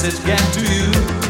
message get to you?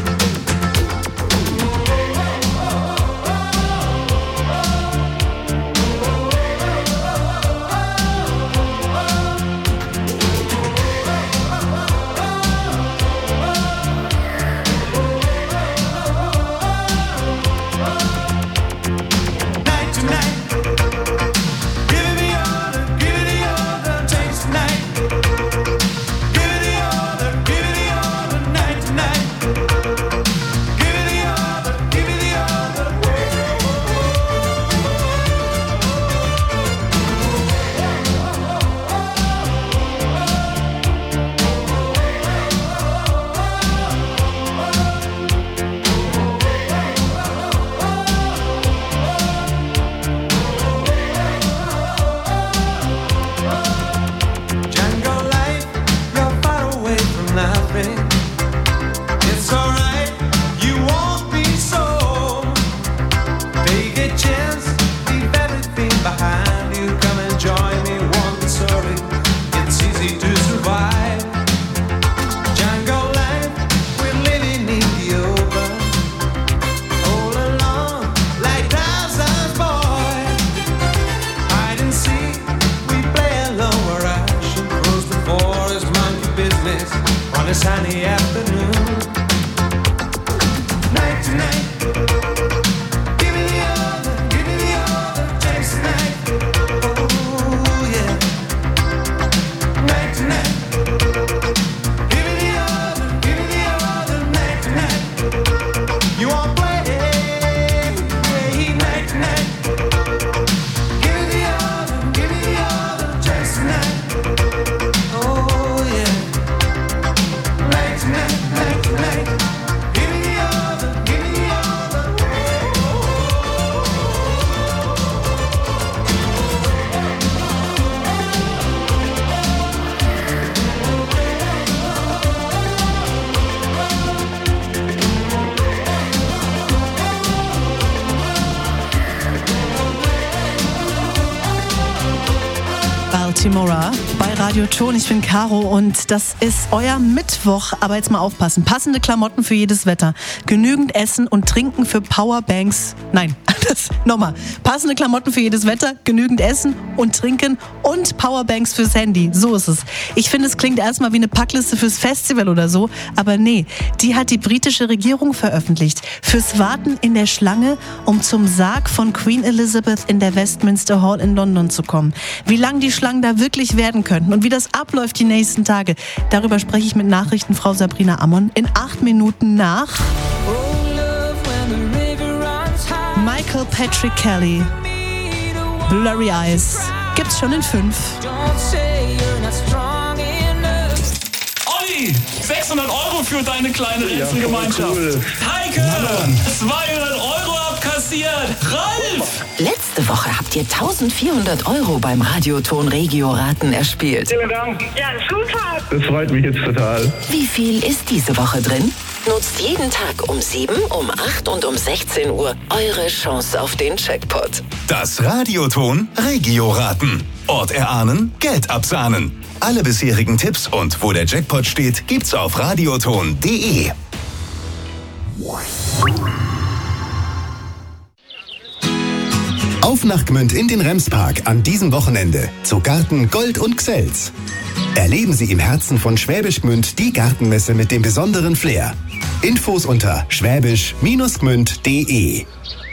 Baltimora bei Radio Ton. Ich bin Caro und das ist euer Mittwoch. Aber jetzt mal aufpassen. Passende Klamotten für jedes Wetter. Genügend Essen und Trinken für Powerbanks. Nein, nochmal. Passende Klamotten für jedes Wetter, genügend Essen und Trinken und Powerbanks fürs Handy. So ist es. Ich finde, es klingt erstmal wie eine Packliste fürs Festival oder so. Aber nee, die hat die britische Regierung veröffentlicht. Fürs Warten in der Schlange, um zum Sarg von Queen Elizabeth in der Westminster Hall in London zu kommen. Wie lang die Schlangen da wirklich werden könnten und wie das abläuft die nächsten Tage. Darüber spreche ich mit Nachrichtenfrau Sabrina Ammon in 8 Minuten nach Michael Patrick Kelly. Blurry Eyes. Gibt's schon in 5. Olli, 600 € für deine kleine Rätselgemeinschaft. Cool. Heike, 200 € abkassiert. Ralf! Letzte Woche habt ihr 1400 € beim Radioton Regio-Raten erspielt. Vielen Dank. Ja, super. Das freut mich jetzt total. Wie viel ist diese Woche drin? Nutzt jeden Tag um 7, um 8 und um 16 Uhr eure Chance auf den Jackpot. Das Radioton Regio-Raten. Ort erahnen, Geld absahnen. Alle bisherigen Tipps und wo der Jackpot steht, gibt's auf radioton.de. Auf nach Gmünd in den Remspark an diesem Wochenende zu Garten Gold und Gsels. Erleben Sie im Herzen von Schwäbisch Gmünd die Gartenmesse mit dem besonderen Flair. Infos unter schwäbisch-gmünd.de.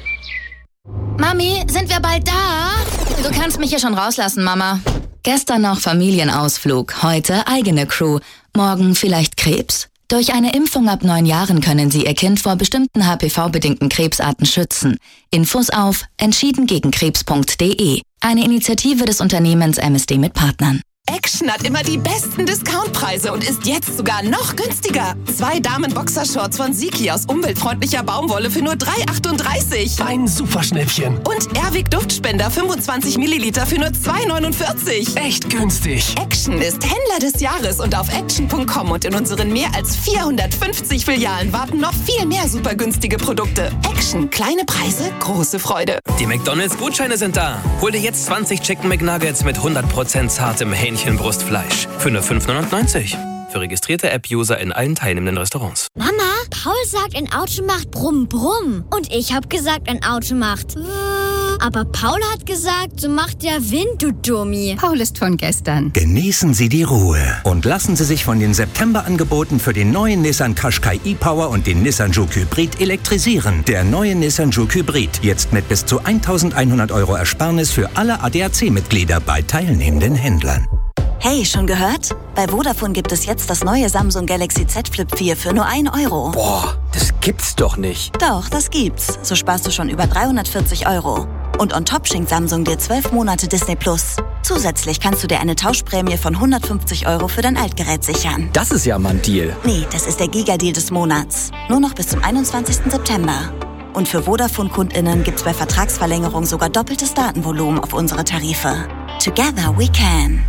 Mami, sind wir bald da? Du kannst mich hier schon rauslassen, Mama. Gestern noch Familienausflug, heute eigene Crew. Morgen vielleicht Krebs? Durch eine Impfung ab 9 Jahren können Sie Ihr Kind vor bestimmten HPV-bedingten Krebsarten schützen. Infos auf entschiedengegenkrebs.de. Eine Initiative des Unternehmens MSD mit Partnern. Action hat immer die besten Discountpreise und ist jetzt sogar noch günstiger. 2 Damen-Boxershorts von Siki aus umweltfreundlicher Baumwolle für nur 3,38. Ein Superschnäppchen. Und Airwick Duftspender 25 Milliliter für nur 2,49. Echt günstig. Action ist Händler des Jahres und auf action.com und in unseren mehr als 450 Filialen warten noch viel mehr super günstige Produkte. Action, kleine Preise, große Freude. Die McDonald's-Gutscheine sind da. Hol dir jetzt 20 Chicken McNuggets mit 100% zartem Hähnchenbrustfleisch für nur 5,99. Für registrierte App-User in allen teilnehmenden Restaurants. Mama, Paul sagt, ein Auto macht Brumm, Brumm. Und ich habe gesagt, ein Auto macht... Aber Paul hat gesagt, so macht der Wind, du Dummi. Paul ist von gestern. Genießen Sie die Ruhe und lassen Sie sich von den Septemberangeboten für den neuen Nissan Qashqai e-Power und den Nissan Juke Hybrid elektrisieren. Der neue Nissan Juke Hybrid, jetzt mit bis zu 1.100 € Ersparnis für alle ADAC-Mitglieder bei teilnehmenden Händlern. Hey, schon gehört? Bei Vodafone gibt es jetzt das neue Samsung Galaxy Z Flip 4 für nur 1 €. Boah, das gibt's doch nicht. Doch, das gibt's. So sparst du schon über 340 €. Und on top schenkt Samsung dir 12 Monate Disney+. Zusätzlich kannst du dir eine Tauschprämie von 150 € für dein Altgerät sichern. Das ist ja mal ein Deal. Nee, das ist der Giga-Deal des Monats. Nur noch bis zum 21. September. Und für Vodafone-KundInnen gibt's bei Vertragsverlängerung sogar doppeltes Datenvolumen auf unsere Tarife. Together we can.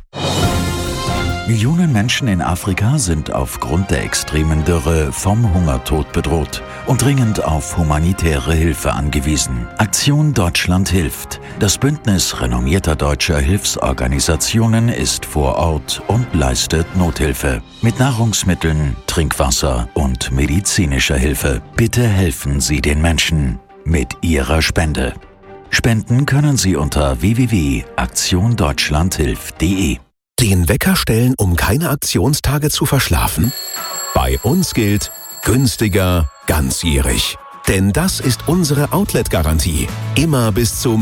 Millionen Menschen in Afrika sind aufgrund der extremen Dürre vom Hungertod bedroht und dringend auf humanitäre Hilfe angewiesen. Aktion Deutschland hilft. Das Bündnis renommierter deutscher Hilfsorganisationen ist vor Ort und leistet Nothilfe. Mit Nahrungsmitteln, Trinkwasser und medizinischer Hilfe. Bitte helfen Sie den Menschen mit Ihrer Spende. Spenden können Sie unter www.aktiondeutschlandhilft.de. Den Wecker stellen, um keine Aktionstage zu verschlafen? Bei uns gilt günstiger, ganzjährig. Denn das ist unsere Outlet-Garantie. Immer bis zu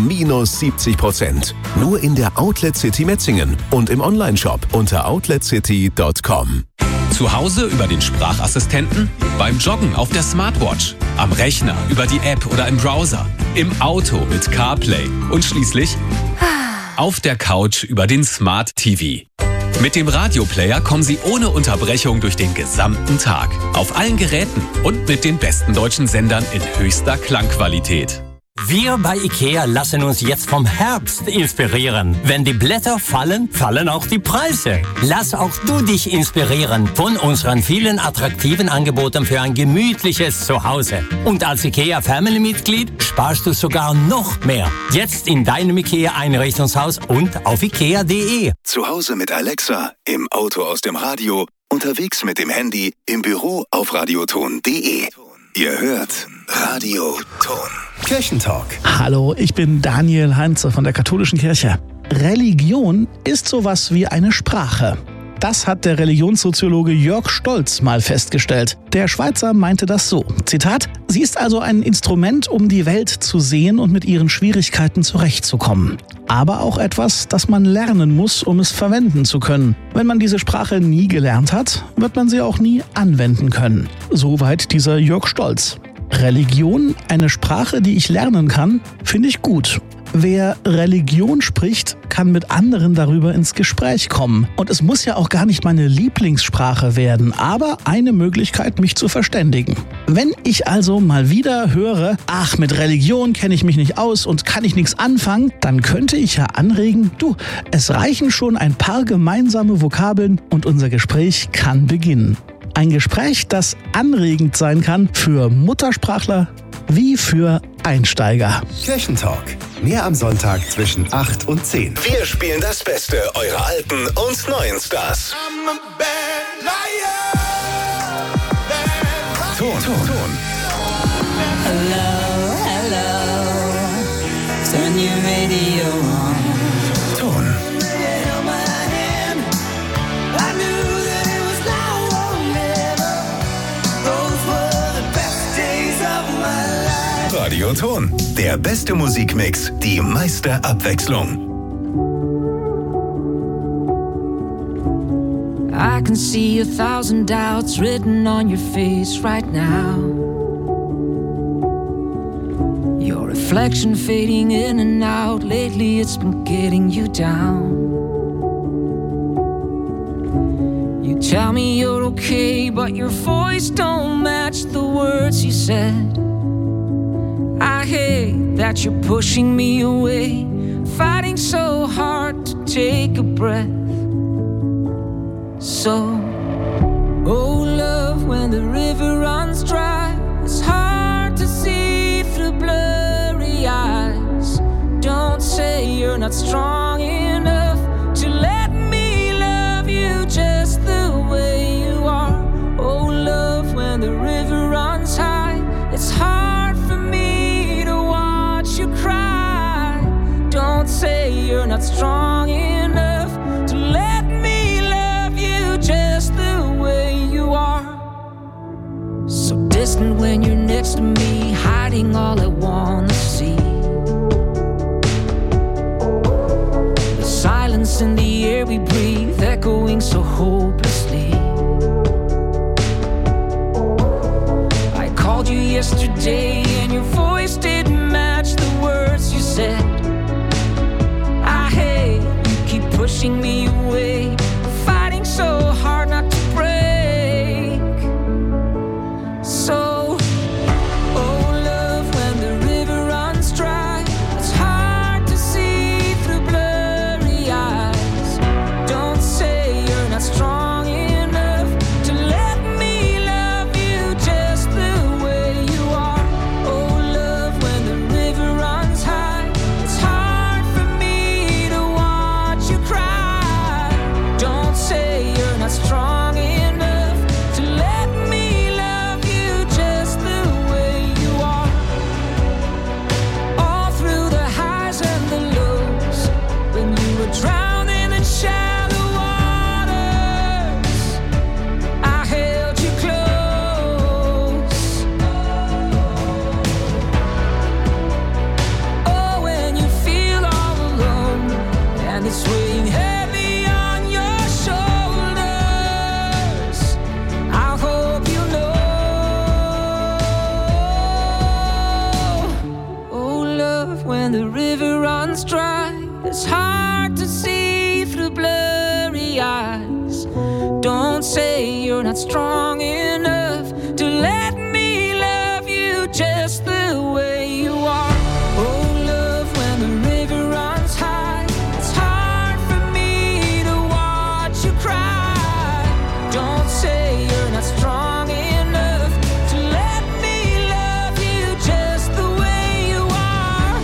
-70%. Nur in der Outlet City Metzingen und im Onlineshop unter outletcity.com. Zu Hause über den Sprachassistenten, beim Joggen auf der Smartwatch, am Rechner über die App oder im Browser, im Auto mit CarPlay und schließlich auf der Couch über den Smart TV. Mit dem Radioplayer kommen Sie ohne Unterbrechung durch den gesamten Tag. Auf allen Geräten und mit den besten deutschen Sendern in höchster Klangqualität. Wir bei IKEA lassen uns jetzt vom Herbst inspirieren. Wenn die Blätter fallen, fallen auch die Preise. Lass auch du dich inspirieren von unseren vielen attraktiven Angeboten für ein gemütliches Zuhause. Und als IKEA Family-Mitglied sparst du sogar noch mehr. Jetzt in deinem IKEA-Einrichtungshaus und auf ikea.de. Zu Hause mit Alexa, im Auto aus dem Radio, unterwegs mit dem Handy, im Büro auf radioton.de. Ihr hört Radio Ton. Kirchentalk. Hallo, ich bin Daniel Heinze von der Katholischen Kirche. Religion ist sowas wie eine Sprache. Das hat der Religionssoziologe Jörg Stolz mal festgestellt. Der Schweizer meinte das so, Zitat, sie ist also ein Instrument, um die Welt zu sehen und mit ihren Schwierigkeiten zurechtzukommen. Aber auch etwas, das man lernen muss, um es verwenden zu können. Wenn man diese Sprache nie gelernt hat, wird man sie auch nie anwenden können. Soweit dieser Jörg Stolz. Religion, eine Sprache, die ich lernen kann, finde ich gut. Wer Religion spricht, kann mit anderen darüber ins Gespräch kommen. Und es muss ja auch gar nicht meine Lieblingssprache werden, aber eine Möglichkeit, mich zu verständigen. Wenn ich also mal wieder höre, ach, mit Religion kenne ich mich nicht aus und kann ich nichts anfangen, dann könnte ich ja anregen, es reichen schon ein paar gemeinsame Vokabeln und unser Gespräch kann beginnen. Ein Gespräch, das anregend sein kann für Muttersprachler wie für Einsteiger. Kirchentalk. Mehr am Sonntag zwischen 8 und 10. Wir spielen das Beste eurer alten und neuen Stars. Ton. Hello, turn your radio on. Ton. Radio Ton. Der beste Musikmix, die meiste Abwechslung. I can see 1,000 doubts written on your face right now. Your reflection fading in and out. Lately it's been getting you down. You tell me you're okay, but your voice don't match the words you said. I hate that you're pushing me away, fighting so hard to take a breath. So, oh love, when the river runs dry, it's hard to see through blurry eyes. Don't say you're not strong enough to let me love you just the way strong enough to let me love you just the way you are. So distant when you're next to me, hiding all I wanna see. The silence in the air we breathe, echoing so hopelessly. I called you yesterday and your voice didn't match the words you said. I hate you keep pushing me away, fighting so hard not to break. So, oh love, when the river runs dry, it's hard to see through blurry eyes. Don't say you're not strong enough to let me love you just the way you are. Oh love, when the river runs high, it's hard for me to watch you cry. Don't say you're not strong enough to let me love you just the way you are. All through the highs and the lows, when you were drowning in shallow waters, I held you close. Oh, when you feel all alone and it's weighing heavy on your shoulders, I hope you know. Oh love, when the river runs dry, it's hard to see through blurry eyes. Don't say you're not strong enough to let me love you just the way you are. Oh love, when the river runs high, it's hard for me to watch you cry. Don't say you're not strong enough to let me love you just the way you are.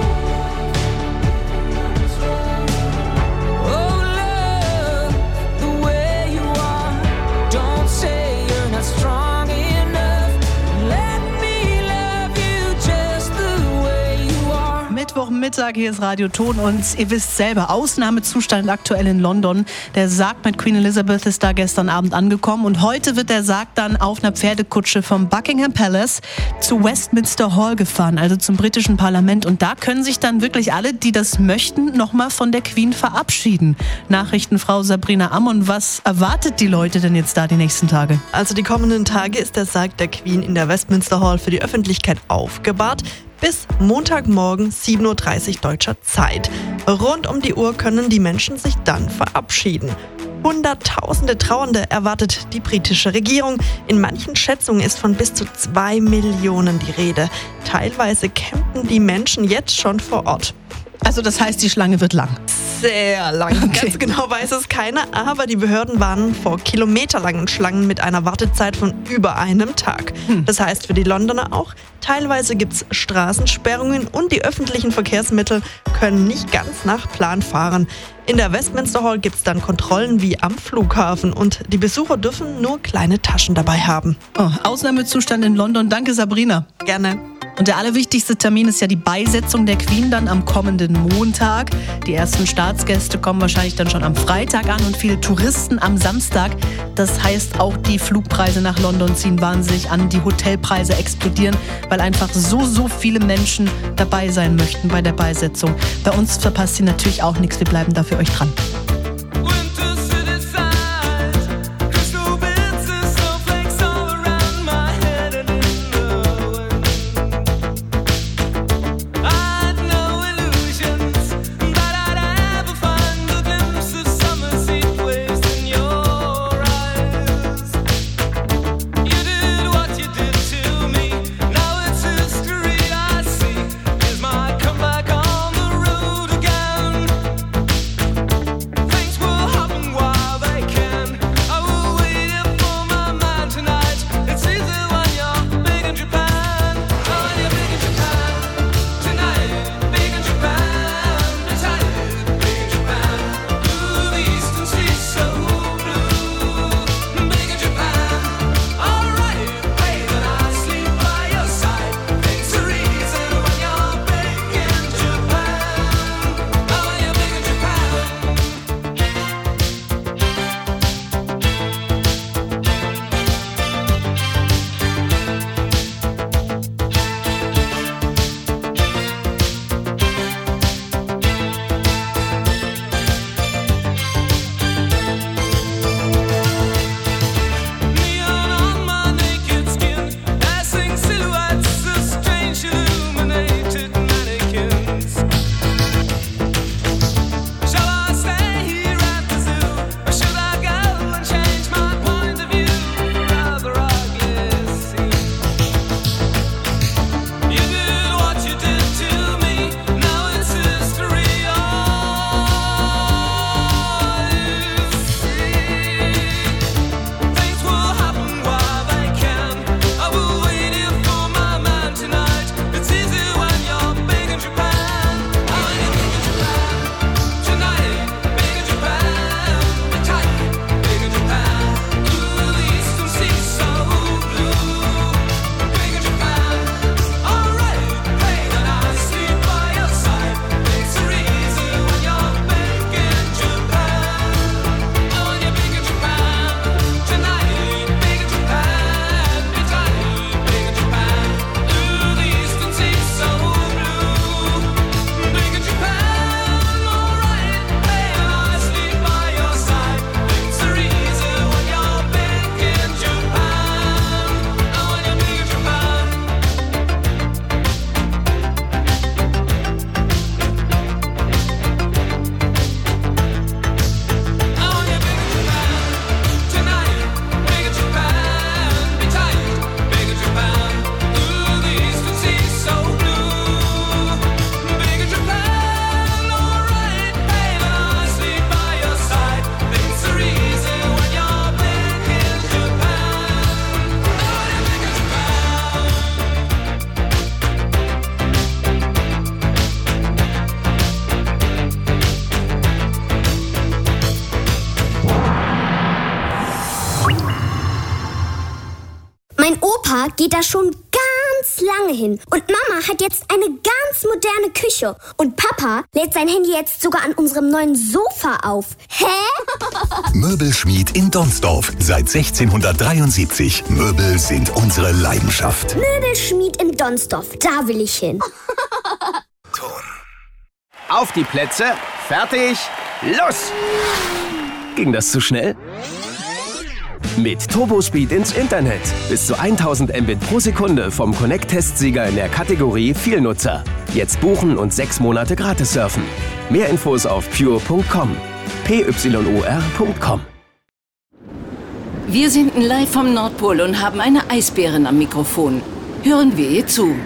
Oh love, the way you are. Don't say you're not strong enough. Let me love you just the way you are. Mittwochmittag, hier ist Radio Ton und ihr wisst selber, Ausnahmezustand aktuell in London. Der Sarg mit Queen Elizabeth ist da gestern Abend angekommen und heute wird der Sarg dann auf einer Pferdekutsche vom Buckingham Palace zu Westminster Hall gefahren, also zum britischen Parlament. Und da können sich dann wirklich alle, die das möchten, nochmal von der Queen verabschieden. Nachrichtenfrau Sabrina Ammon, was erwartet die Leute denn jetzt da die nächsten Tage? Also die kommenden Tage ist der Sarg der Queen in der Westminster Hall für die Öffentlichkeit aufgebahrt. Bis Montagmorgen 7:30 Uhr deutscher Zeit. Rund um die Uhr können die Menschen sich dann verabschieden. Hunderttausende Trauernde erwartet die britische Regierung. In manchen Schätzungen ist von bis zu 2 Millionen die Rede. Teilweise campen die Menschen jetzt schon vor Ort. Also das heißt, die Schlange wird lang. Sehr lang. Okay. Ganz genau weiß es keiner, aber die Behörden warnen vor kilometerlangen Schlangen mit einer Wartezeit von über einem Tag. Das heißt für die Londoner auch, teilweise gibt es Straßensperrungen und die öffentlichen Verkehrsmittel können nicht ganz nach Plan fahren. In der Westminster Hall gibt es dann Kontrollen wie am Flughafen und die Besucher dürfen nur kleine Taschen dabei haben. Oh, Ausnahmezustand in London. Danke, Sabrina. Gerne. Und der allerwichtigste Termin ist ja die Beisetzung der Queen dann am kommenden Montag. Die ersten Staatsgäste kommen wahrscheinlich dann schon am Freitag an und viele Touristen am Samstag. Das heißt, auch die Flugpreise nach London ziehen wahnsinnig an. Die Hotelpreise explodieren, weil einfach so viele Menschen dabei sein möchten bei der Beisetzung. Bei uns verpasst ihr natürlich auch nichts. Wir bleiben da für euch dran. Papa geht da schon ganz lange hin. Und Mama hat jetzt eine ganz moderne Küche. Und Papa lädt sein Handy jetzt sogar an unserem neuen Sofa auf. Hä? Möbelschmied in Donsdorf. Seit 1673. Möbel sind unsere Leidenschaft. Möbelschmied in Donsdorf. Da will ich hin. Auf die Plätze, fertig, los! Ging das zu schnell? Mit Turbospeed ins Internet. Bis zu 1000 Mbit pro Sekunde vom Connect-Testsieger in der Kategorie Vielnutzer. Jetzt buchen und 6 Monate gratis surfen. Mehr Infos auf pure.com. pyor.com. Wir senden live vom Nordpol und haben eine Eisbärin am Mikrofon. Hören wir ihr zu.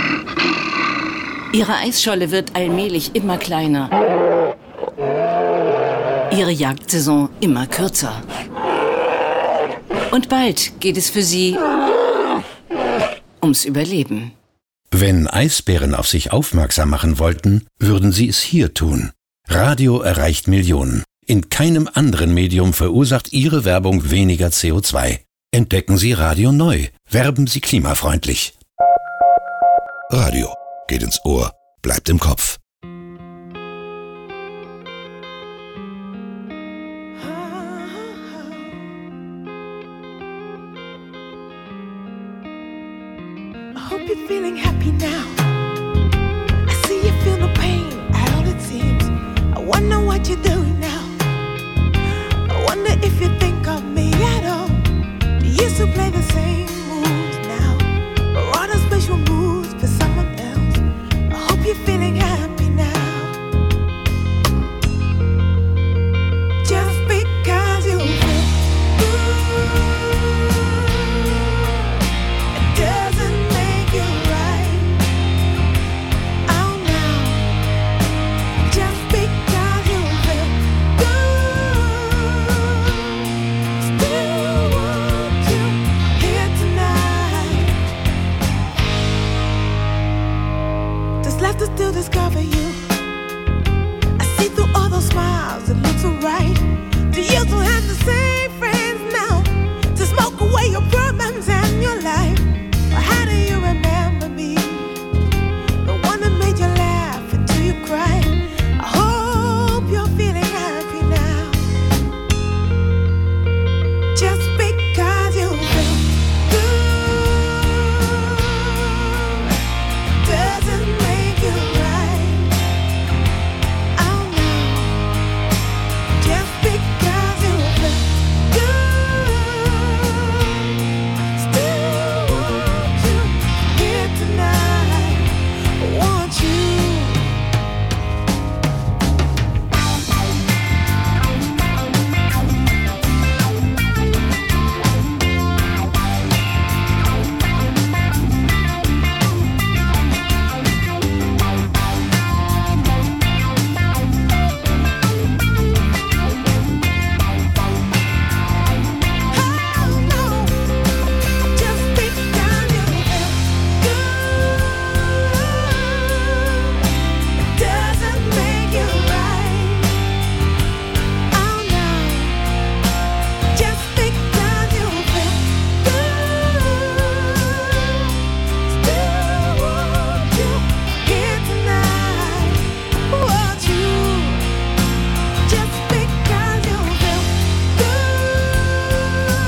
Ihre Eisscholle wird allmählich immer kleiner. Ihre Jagdsaison immer kürzer. Und bald geht es für sie ums Überleben. Wenn Eisbären auf sich aufmerksam machen wollten, würden sie es hier tun. Radio erreicht Millionen. In keinem anderen Medium verursacht Ihre Werbung weniger CO2. Entdecken Sie Radio neu. Werben Sie klimafreundlich. Radio geht ins Ohr, bleibt im Kopf. I hope you're feeling happy now. I see you feel no pain at all it seems. I wonder what you're doing now. I wonder if you think of me at all. You used to play the same moves now, or on a special moves for someone else. I hope you're feeling happy now. Just because you feel good, it doesn't make you right. Oh no. Just because you feel good, still want you here tonight. Just left to still discover you. I see through all those smiles, it looks alright. Do you still have the same friends now to smoke away your problems and your life? Or how do you remember me? The one that made you laugh until you cried. I hope you're feeling happy now. Just because you feel good doesn't make you right. Oh no. Just because you feel good, still want you here tonight. Want you. Doesn't make you right. Oh no. Just because you feel good, still want you here tonight. Want you. Just because you feel good,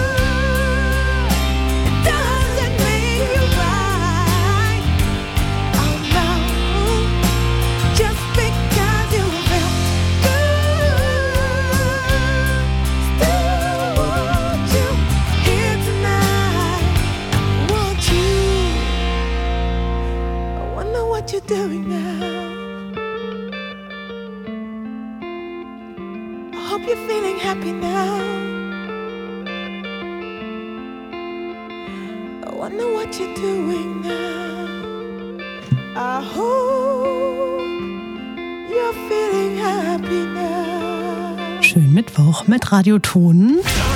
doesn't make you right. Oh no. Just because you feel good, still want you here tonight. Want you. I wonder what you're doing now. I hope you're feeling happy now. I wonder what you're doing now. I hope you're feeling happy now. Schönen Mittwoch mit Radioton.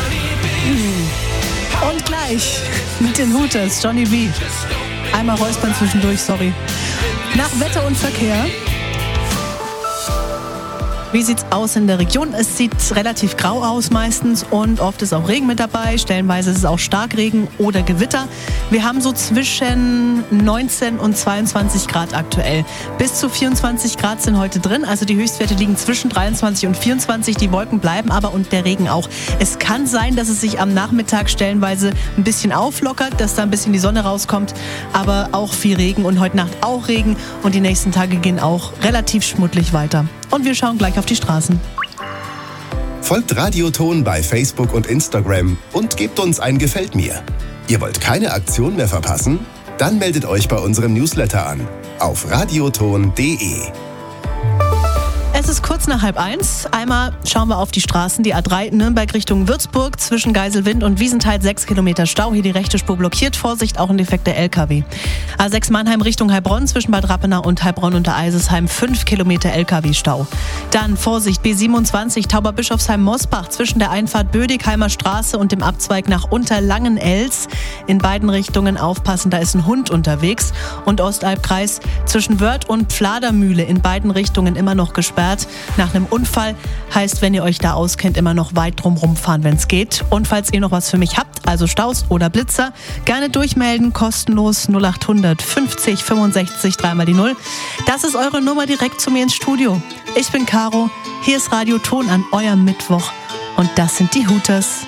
Und gleich mit den Hooters, Johnny B. Einmal räuspern zwischendurch, sorry. Nach Wetter und Verkehr. Wie sieht's aus in der Region? Es sieht relativ grau aus meistens und oft ist auch Regen mit dabei. Stellenweise ist es auch Starkregen oder Gewitter. Wir haben so zwischen 19 und 22 Grad aktuell. Bis zu 24 Grad sind heute drin. Also die Höchstwerte liegen zwischen 23 und 24. Die Wolken bleiben aber und der Regen auch. Es kann sein, dass es sich am Nachmittag stellenweise ein bisschen auflockert, dass da ein bisschen die Sonne rauskommt. Aber auch viel Regen und heute Nacht auch Regen. Und die nächsten Tage gehen auch relativ schmuddelig weiter. Und wir schauen gleich auf die Straßen. Folgt Radioton bei Facebook und Instagram und gebt uns ein Gefällt mir. Ihr wollt keine Aktion mehr verpassen? Dann meldet euch bei unserem Newsletter an auf radioton.de. Es ist kurz nach 12:30. Einmal schauen wir auf die Straßen. Die A3 Nürnberg Richtung Würzburg zwischen Geiselwind und Wiesenthal 6 Kilometer Stau. Hier die rechte Spur blockiert. Vorsicht, auch ein defekter LKW. A6 Mannheim Richtung Heilbronn zwischen Bad Rappenau und Heilbronn unter Eisesheim 5 Kilometer LKW-Stau. Dann Vorsicht, B27 Tauberbischofsheim-Mosbach zwischen der Einfahrt Bödigheimer Straße und dem Abzweig nach Unterlangenels. In beiden Richtungen aufpassen, da ist ein Hund unterwegs. Und Ostalbkreis zwischen Wörth und Pfladermühle in beiden Richtungen immer noch gesperrt. Nach einem Unfall heißt, wenn ihr euch da auskennt, immer noch weit drum rumfahren, wenn es geht. Und falls ihr noch was für mich habt, also Staus oder Blitzer, gerne durchmelden, kostenlos 0800 50 65 3 mal die 0. Das ist eure Nummer direkt zu mir ins Studio. Ich bin Caro, hier ist Radioton an eurem Mittwoch und das sind die Hooters.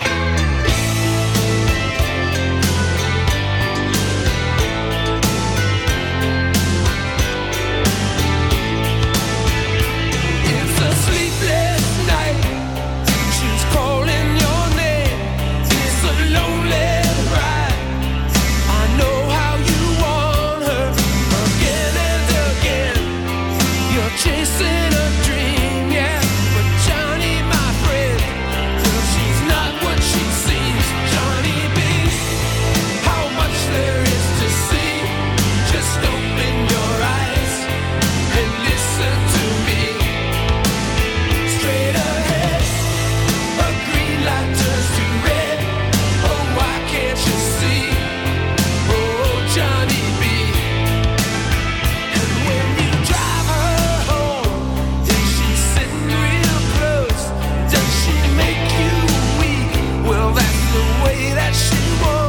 Chasing a dream, yeah, but Johnny, my friend, she's not what she seems. Johnny B, how much there is to see. Just open your eyes and listen to me. Straight ahead, a green light turns to red. Oh, why can't you see? Oh, Johnny B. And when you drive her home, is she sitting real close? Does she make you weak? Well, that's the way that she was.